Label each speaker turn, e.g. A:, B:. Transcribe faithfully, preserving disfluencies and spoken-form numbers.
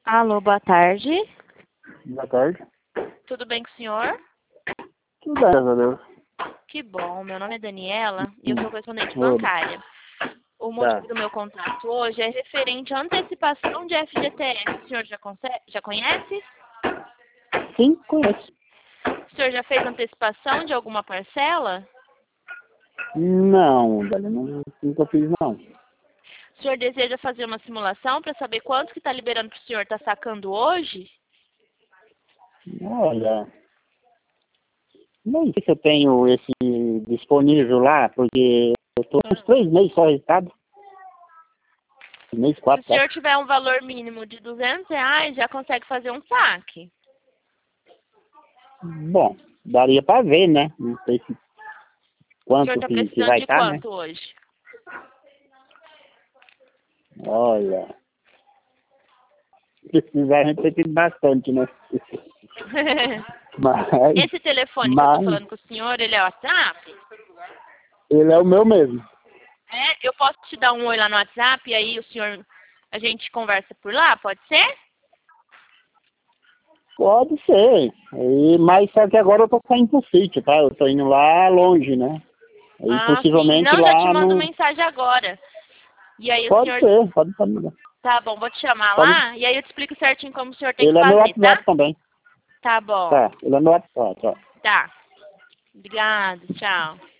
A: Alô, boa tarde.
B: Boa tarde.
A: Tudo bem com o senhor?
B: Tudo bem, graças a Deus.
A: Que bom. Meu nome é Daniela e eu sou correspondente
B: Oi.
A: bancária. O
B: Tá.
A: motivo do meu contato hoje é referente à antecipação de F G T S. O senhor já, conce- já conhece?
B: Sim, conheço.
A: O senhor já fez antecipação de alguma parcela?
B: Não, Dani, não, nunca fiz não.
A: O senhor deseja fazer uma simulação para saber quanto que está liberando para o senhor estar sacando hoje?
B: Olha, nem sei se eu tenho esse disponível lá, porque eu tô uns três meses só registrado. Mês
A: Se o
B: quatro, tá?
A: senhor tiver um valor mínimo de duzentos reais, já consegue fazer um saque.
B: Bom, daria pra ver, né? Não sei se
A: O senhor
B: quanto
A: está
B: que, que
A: precisando
B: vai
A: de
B: estar, né?
A: quanto hoje?
B: Olha, precisar a gente tem tido bastante, né? Mas,
A: Esse telefone que eu tô
B: mas
A: falando com o senhor, ele é WhatsApp?
B: ele é o meu mesmo.
A: É, eu posso te dar um oi lá no WhatsApp e aí o senhor, a gente conversa por lá, pode ser?
B: Pode ser. E, mas só que agora eu tô saindo pro sítio, tá? Eu tô indo lá longe, né? E
A: Ah, sim.
B: possivelmente
A: Não, já te
B: lá
A: mando
B: não.
A: mensagem agora. E aí o
B: Pode
A: senhor,
B: ser, pode ser.
A: tá bom, vou te chamar
B: Pode...
A: lá e aí eu te explico certinho como o senhor tem que
B: Ele é meu
A: fazer,
B: WhatsApp
A: tá?
B: também.
A: Tá bom.
B: Tá, ele é meu WhatsApp, ó.
A: Tá. Obrigada, tchau.